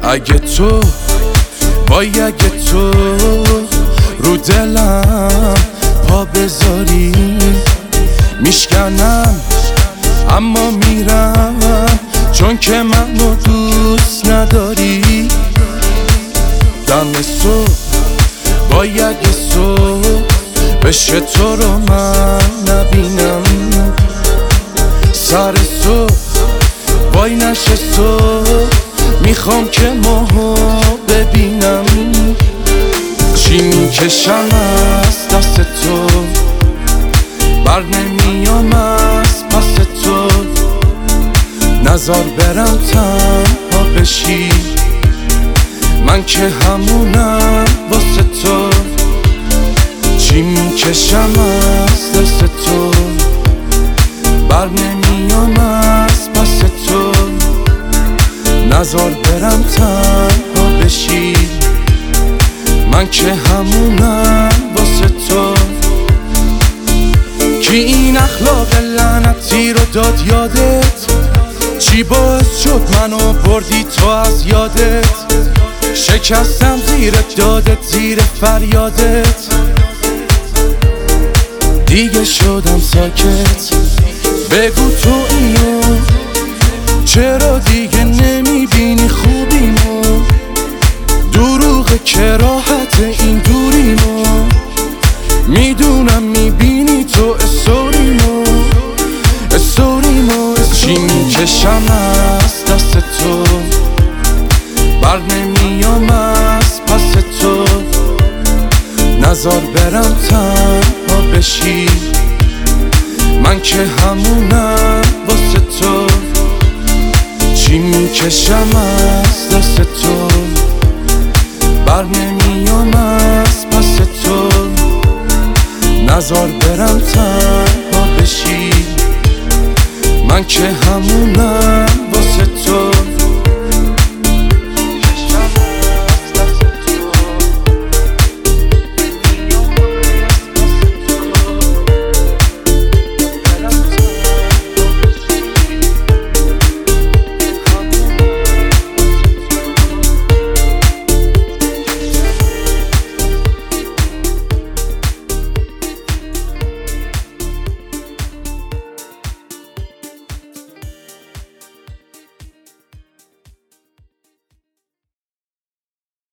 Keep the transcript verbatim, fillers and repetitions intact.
اگه تو وای اگه تو رو دلم پا بذاری میشکنم اما میرم، چون که منو دوست نداری. دم صبح وای اگه صبح بشه تو رو من نبینم، سر صبح وای نشه صبح میخوام که ماهو ببینم. چی میکشم از دست تو بر نمیام از پس تو، نزار برم تنها بشی من که همونم واسه تو. چی میکشم از دست تو بر نمیام از پس تو، نزار برم تنها بشی من که همونم واسه تو. کی این اخلاق لعنتی رو داد یادت؟ چی باعث شد منو بردی تو از یادت؟ شکستم زیر دادت زیر فریادت، دیگه شدم ساکت. بگو تو اینو چرا دیگه نمیبینی خوبیمو؟ دروغه که راحت این دوریمو، میدونم میبینی تو استوریمو استوریمو. چی میکشم از دست تو بر نمیام از پس تو، نزار برم تنها بشی من که همونم واسه تو. چی میکشم از دست تو بر نمیام از پس تو، نزار برم تنها بشی من که همونم